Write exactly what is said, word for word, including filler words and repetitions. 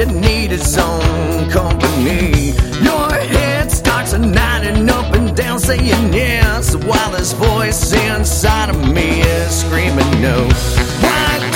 to need its own company. Your head starts nodding up and down, saying yes, while this voice inside of me is screaming no. Why